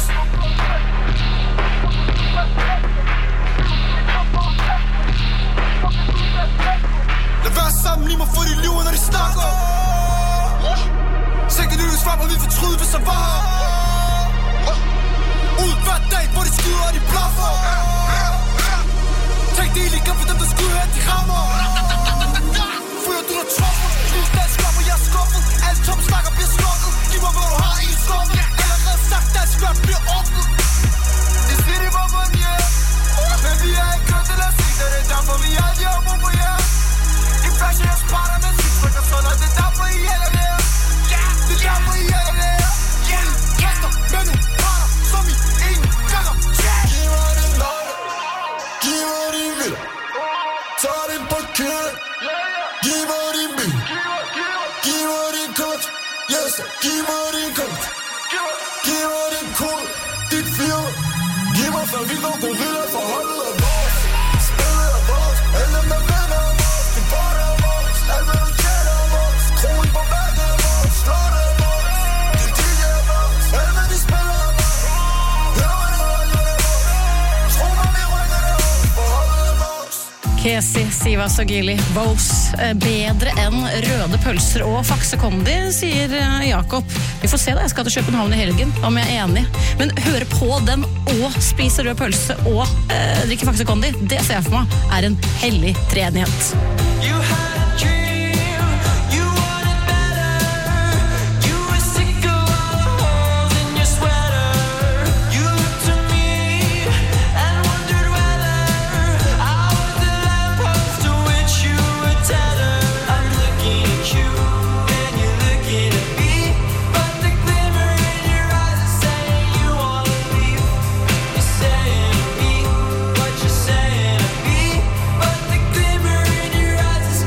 Lad være sammen lige mig for de lyver, når de snakker. Sæk det nye svar, hvor vi fortryder, hvis jeg var her. Ud hver dag, hvor de skyder og de bluffer. Tænk det lige for dem, der skyder her, de rammer. Føler du dig truffet? Lille dansk rapper, jeg er skuffet. Alle tomme snakker bliver slukket. Giv mig, hvad du har i skuffet. Allerede sagt, dansk rap bliver åbnet. Det siger de bare på en hjem. Men vi er ikke kørt til at sige det. Det er derfor, vi aldrig har brug for jer. I flasher, jeg sparter med sit trykker sådan. Det er derfor, I er der. Det er derfor, I er der. Kaster med nogle parter, som I ingen kakker. Giv mig din nøgle, giv mig din vil. Tag den på kød, giv mig din bil. Giv mig din kort, yes, giv mig din kort. Giv mig din kod, dit firma. Giv mig før vi går gorilla, for holdet er vores. Spillet er vores, alle dem der venner er vores. Din bord er vores, alt hvad du tjener er vores. Kronen på bakken er vores, slot er vores. Din D J er vores, alle hvad de spiller er vores. Hør hvad det er, når det er vores. Tro mig, vi rykker det vores, for holdet er vores. Kesi, Sivas og Gili, Vos, bedre enn røde pølser og faksekondi, sier Jakob. Vi får se da, jeg skal til København i helgen, om jeg er enig. Men høre på dem og spise rød pølse og eh, drikke faksekondi, det ser jeg for meg er en hellig treenighet. Saying me, but the glimmer in your eyes is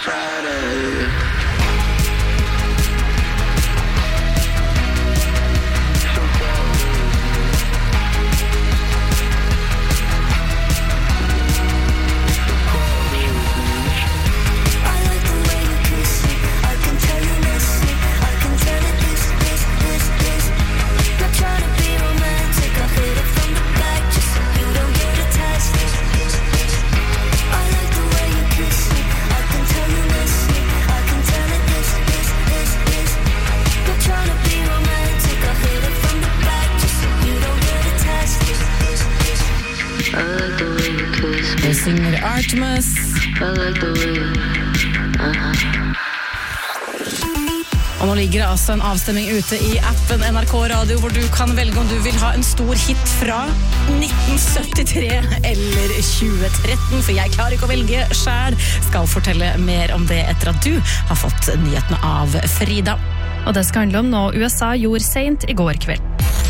Friday. Det synger Artemis. Og nå ligger det altså en avstemning ute i appen N R K Radio, hvor du kan velge om du vil ha en stor hit fra nitten syttitre eller tjue tretten, for jeg klarer ikke å velge selv. Skal fortelle mer om det etter at du har fått nyhetene av Frida. Og det skal handle om noe U S A gjorde sent i går kveld.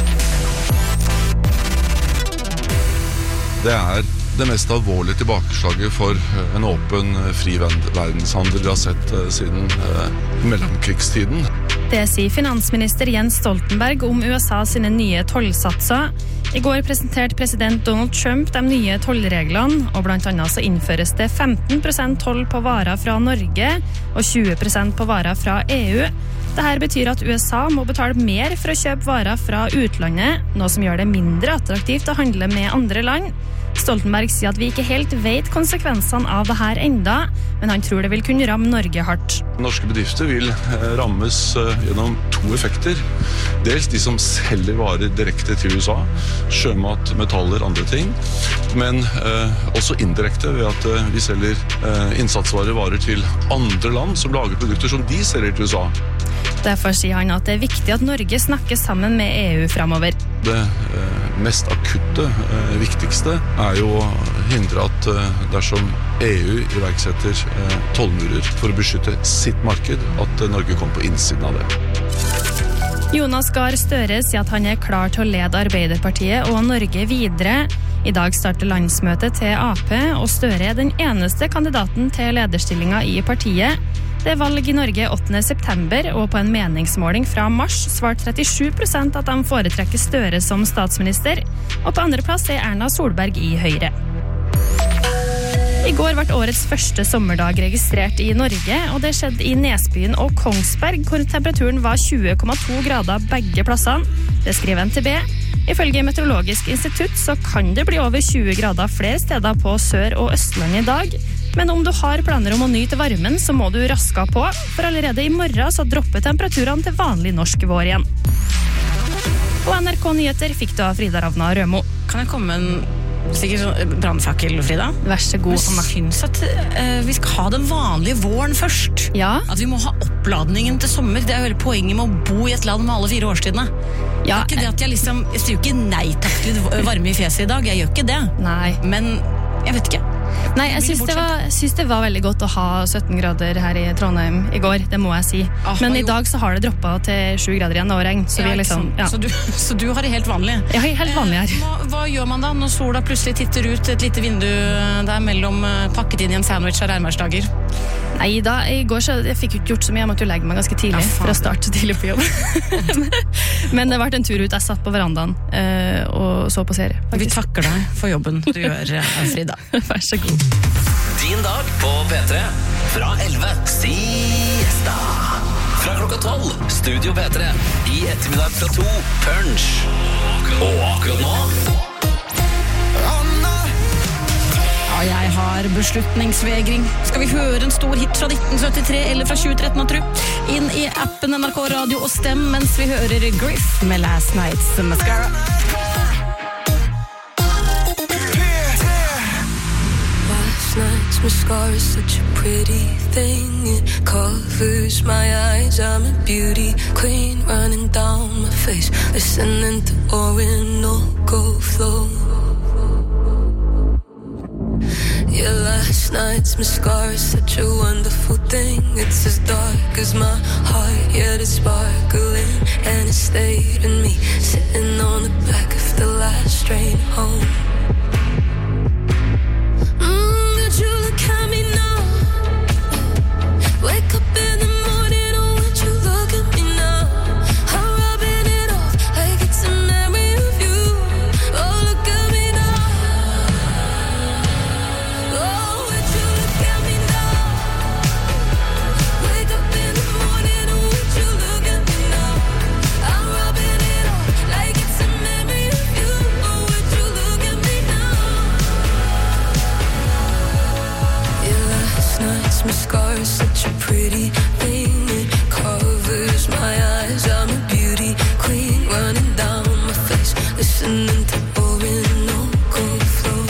Det er det mest alvorlige tilbakeslaget for en åpen, fri verdenshandel vi har sett siden eh, mellomkrigstiden. Det sier finansminister Jens Stoltenberg om U S A sine nye tollsatser. I går presenterte president Donald Trump de nye tollreglene, og blant annet så innføres det femten prosent toll på varer fra Norge og tjue prosent på varer fra E U. Dette betyr at U S A må betale mer for å kjøpe varer fra utlandet, noe som gjør det mindre attraktivt å handle med andre land. Stoltenberg sier at vi ikke helt vet konsekvensene av det her enda, men han tror det vil kunne ramme Norge hardt. Norske bedrifter vil rammes gjennom to effekter. Dels de som selger varer direkte til U S A, sjømat, metaller, andre ting. Men eh, også indirekte ved at eh, vi selger eh, innsatsvarer varer til andre land som lager produkter som de selger til U S A. Derfor sier han at det er viktig at Norge snakker sammen med E U fremover. Det eh, mest akutte, eh, viktigste, er jo å hindre at eh, dersom E U iverksetter eh, tollmurer for å beskytte sitt marked, at eh, Norge kommer på innsiden av det. Jonas Gahr Støre sier at han er klar til å lede Arbeiderpartiet og Norge videre. I dag starter landsmøtet til A P, og Støre er den eneste kandidaten til lederstillingen i partiet. Det er valg i Norge åttende september, og på en meningsmåling fra mars svarte trettisju prosent at de foretrekker Støre som statsminister, og på andre plass er Erna Solberg i Høyre. I går ble årets første sommerdag registrert i Norge, og det skjedde i Nesbyen og Kongsberg, hvor temperaturen var tjue komma to grader begge plassene. Det skriver N T B. Ifølge Meteorologisk institutt så kan det bli over tjue grader flere steder på Sør- og Østlandet i dag. Men om du har planer om å nyte varmen, så må du raske på, for allerede i morgen så dropper temperaturene til vanlig norsk vår igjen. Og N R K Nyheter fikk du av Frida Ravna Rømo. Kan jeg komme med en sikkert sånn brannfakkel, Frida? Vær så god, Anna. Jeg synes at uh, vi skal ha den vanlige våren først. Ja. At vi må ha oppladningen til sommer. Det er jo hele poenget med å bo i et land med alle fire årstidene. Ja. Det er ikke det at jeg liksom, jeg sier jo ikke nei takk til varme i fjeset i dag. Jeg gjør ikke det. Nei. Men jeg vet ikke. Nei, jeg synes det, var, jeg synes det var veldig godt å ha sytten grader her i Trondheim i går, det må jeg si. Ah, Men i jo. dag så har det droppet til sju grader igjen og regn, så Ja, vi er liksom... ikke Ja. sant. så, du, så du har det helt vanlig? Jeg har det helt vanlig her. Eh, hva, hva gjør man da når sola plutselig titter ut et lite vindu der mellom eh, pakket inn i en sandwich av regnværsdager? Nei, da, i går så jeg fikk jo ikke gjort så mye, jeg måtte jo legge meg ganske tidlig Ja, faen. for å starte tidlig på jobb. Men det ble en tur ut, jeg satt på verandaen eh, og så på serie. Vi faktisk. takker deg for jobben du gjør, eh, Frida. Vær så god. Din dag på P tre fra elleve Siesta. Fra klokka tolv Studio P tre. I ettermiddag fra to Punch. Og akkurat nå Ja, jeg har beslutningsvegring. Skal vi høre en stor hit fra nitten syttitre eller fra tjue tretten, tru? Inn i appen N R K Radio og stem mens vi hører Griff med Last Night's Mascara. Last night's mascara is such a pretty thing. It covers my eyes. I'm a beauty queen running down my face, listening to Orinoco flow. Yeah, last night's mascara is such a wonderful thing. It's as dark as my heart, yet it's sparkling, and it stayed in me, sitting on the back of the last train home. Mm, but you look at me now. nights, my scars, such a pretty thing. It covers my eyes. I'm a beauty queen, running down my face, listening to Orinoco flow.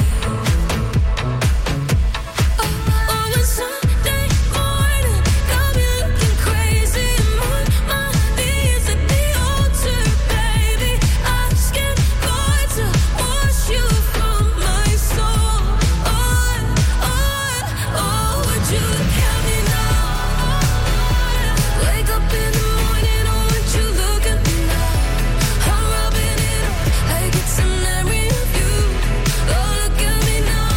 Oh, oh, it's Sunday morning, got me looking crazy. My mind is at the altar, baby, asking God to wash you from my soul. Oh, oh, oh, would you look at me now? Wake up in the morning, oh, would you look at me now? I'm rubbing it off like it's a memory of you. Oh, look at me now.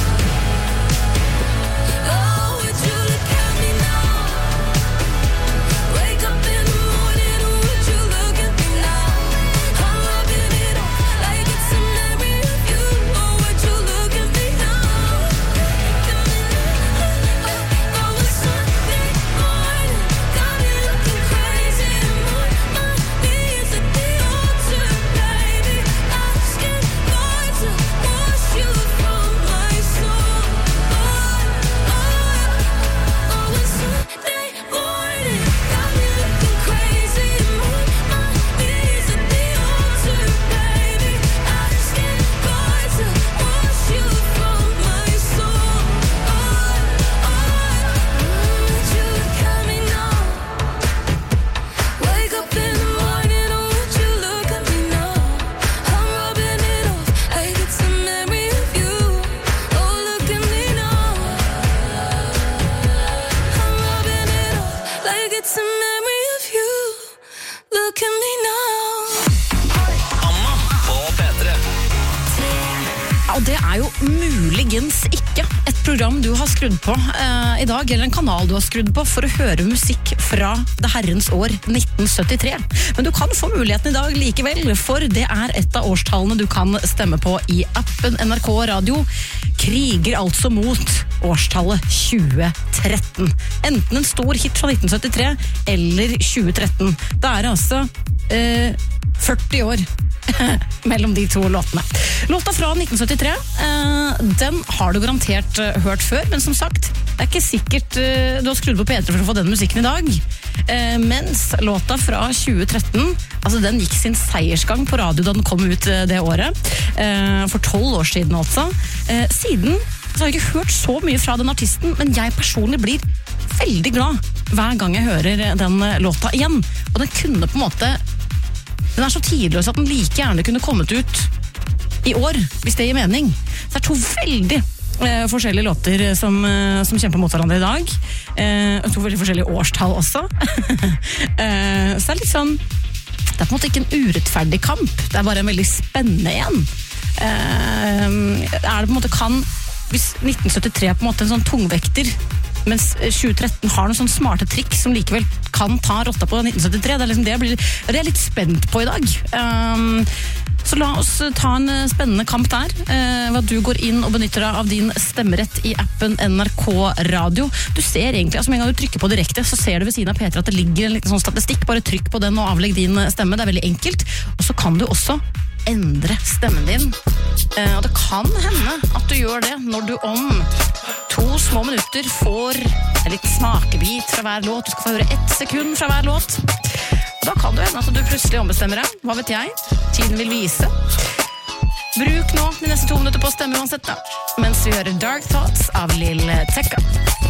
Oh, would you look at me now? Wake up in the morning, oh, would you look at me now? I'm rubbing it off like it's a memory of you. Oh, would you look at me now? Oh, it's Sunday morning, got me looking crazy. My mind is at the altar, baby, asking God to wash you from my soul. Oh, oh, oh, it's Sunday morning, got me looking crazy. My mind is at the altar, baby, asking God to wash you from my soul. Oh, oh, would you look at me now? Wake up in the morning, oh, would you look at me now? I'm rubbing it off like it's a memory of you. Oh, look at me now. I'm rubbing it off like it's a memory of you. Look at me now. Anna på P tre. Ja, og det er jo muligens ikke et program du har skrudd på eh, i dag, eller en kanal du har skrudd på for å høre musikk fra det herrens år nitten syttitre. Men du kan få muligheten i dag likevel, for det er et av årstallene du kan stemme på i appen N R K Radio. Kriger altså mot årstallet tjue tretten. Enten en stor hit fra nitten syttitre eller tjue tretten. Det er altså eh, førti år mellom de to låtene. Låta fra nitten syttitre, eh, den har du garantert eh, hørt før, men som sagt, det er ikke sikkert eh, du har skrudd på P tre for å få den musikken i dag. Eh, mens låta fra tjue tretten, altså den gikk sin seiersgang på radio da den kom ut eh, det året, eh, for tolv år siden altså. Eh, siden så har jeg ikke hørt så mye fra den artisten, men jeg personlig blir veldig glad hver gang jeg hører den eh, låta igjen. Og den kunne på en måte Den er så tidløs at den like gjerne kunne kommet ut i år, hvis det gir mening. Så det er to veldig eh, forskjellige låter som, eh, som kjemper mot hverandre i dag. Eh, to veldig forskjellige årstall også. eh, så det er litt sånn, det er på en måte ikke en urettferdig kamp, det er bare en veldig spennende en. Eh, er det på en måte kan, hvis nitten syttitre er på en måte en sånn tungvekter, mens tjue tretten har noen sånne smarte trikk som likevel kan ta rotta på nitten syttitre. Det er liksom det jeg, blir, det er jeg litt spent på i dag. Um, så la oss ta en spennende kamp der. Uh, hva du går inn og benytter deg av din stemmerett i appen N R K Radio. Du ser egentlig, altså med en gang du trykker på direkte, så ser du ved siden av P tre at det ligger en liten sånn statistikk. Bare trykk på den og avlegg din stemme. Det er veldig enkelt. Og så kan du også endre stemmen din. Uh, og det kan hende at du gjør det når du om to små minutter får en litt smakebit fra hver låt. Du skal få høre ett sekund fra hver låt. Og da kan du hende at du plutselig ombestemmer deg. Hva vet jeg? Tiden vil vise. Bruk nå de neste to minutter på å stemme uansett da. Mens vi hører Dark Thoughts av Lil Tecca.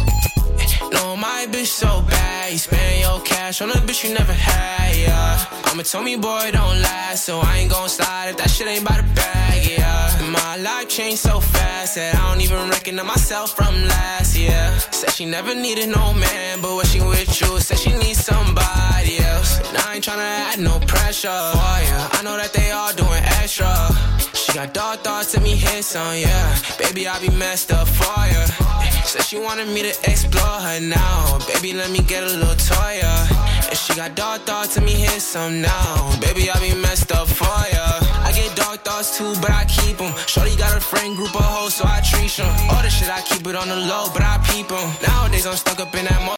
No, my bitch so bad. You spend your cash on a bitch you never had, yeah. I'm a Tommy boy, don't last, so I ain't gon' slide if that shit ain't by the bag, yeah. My life changed so fast that I don't even recognize myself from last year. Said she never needed no man, but when she with you, said she needs somebody else. And I ain't tryna add no pressure for you. I know that they all doing extra. She got dark thoughts, let me hit some, yeah. Baby, I be messed up for you. Said she wanted me to explore her now. Baby, let me get a little toy, yeah. And she got dark thoughts, let me hit some now. Baby, I be messed up for ya. I get dark thoughts too, but I keep them. Shorty got a friend group of hoes, so I treat them. All the shit, I keep it on the low, but I peep them. Nowadays, I'm stuck up in that mo-